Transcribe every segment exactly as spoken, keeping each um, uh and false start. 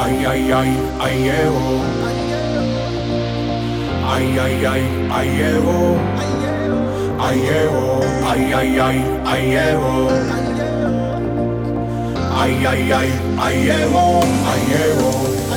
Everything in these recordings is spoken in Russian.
Ай-яй-яй, ай-его. Ай-яй-яй, ай-его. Ай-его, ай-яй-яй, ай-его. Ай-яй-яй, ай-его, ай-его.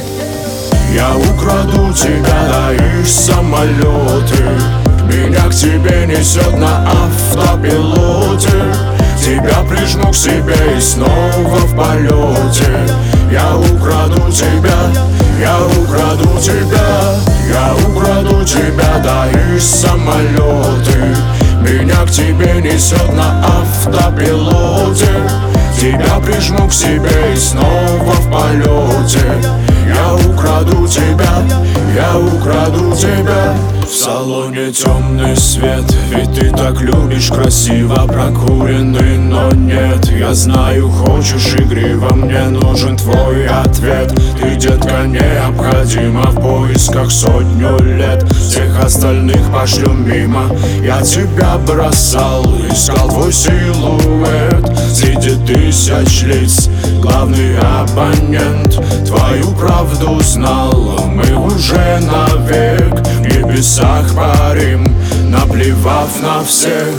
Я украду тебя, да из самолеты. Меня к тебе несет на автопилоте. Тебя прижму к себе и снова в полете. Я украду тебя, я украду тебя. Я украду тебя, да из самолеты. Меня к тебе несет на автопилоте. Тебя прижму к себе и снова в полете. Я украду тебя, я украду тебя. В салоне темный свет, ведь ты так любишь красиво прокуренный, но нет. Я знаю, хочешь игриво, мне нужен твой ответ. Ты, детка, необходима в поисках сотню лет. Всех остальных пошлю мимо. Я тебя бросал, искал твой силуэт среди тысяч лиц. Главный абонент твою правду знал. Мы уже навек в небесах парим, наплевав на всех.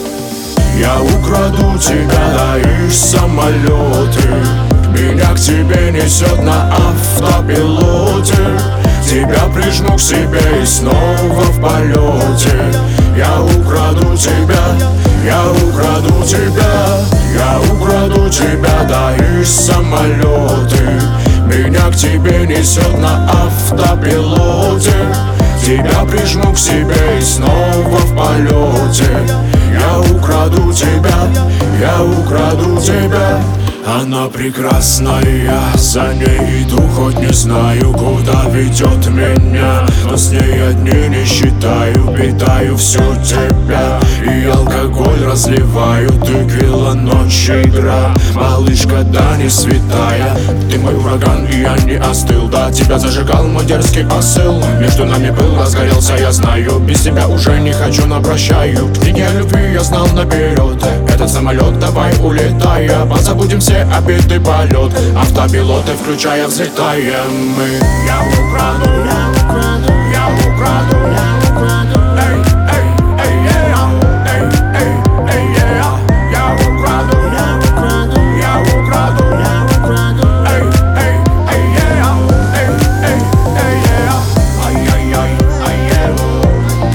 Я украду тебя, да из самолеты. Меня к тебе несет на автопилоте. Тебя прижму к себе и снова в полете. Я украду тебя, я украду тебя. Я украду тебя, да из самолеты. Меня к тебе несет на автопилоте. Тебя прижму к себе и снова в полете. Я украду тебя, я украду тебя. Она прекрасная, за ней иду, хоть не знаю, куда ведет меня. Но с ней одни не считаю, питаю всю тебя. И алкоголь разливаю, текила, ночь, игра. Малышка, да не святая, ты мой ураган, и я не остыл. Да, тебя зажигал мой дерзкий посыл. Между нами был, разгорелся, я знаю. Без тебя уже не хочу, но прощаю. Книги о любви я знал наперед. Этот самолет, давай улетая, позабудем все обиды, полет. Автопилоты включая, взлетаем мы. Я украду, я украду, я украду, я украду. Эй, эй, эй, эй, эй, эй, эй, я украду, я украду, я украду, я украду. Эй, эй, эй, эй, эй, эй, эй, ай-яй-яй, ай-его.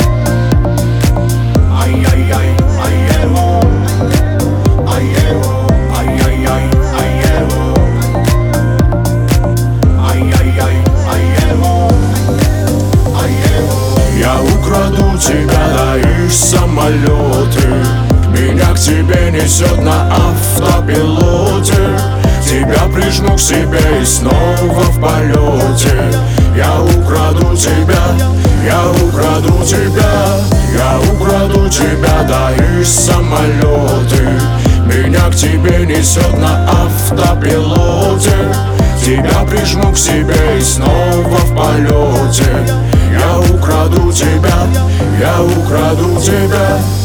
Ай-яй-яй, ай-его. Ай-его, ай-яй-яй. Я украду тебя, да из самолеты. Меня к тебе несет на автопилоте. Тебя прижму к себе и снова в полете. Я украду тебя, я украду тебя. Я украду тебя, да из самолеты. Меня к тебе несет на автопилоте. Тебя прижму к себе и снова в полете. Я украду тебя, я украду тебя.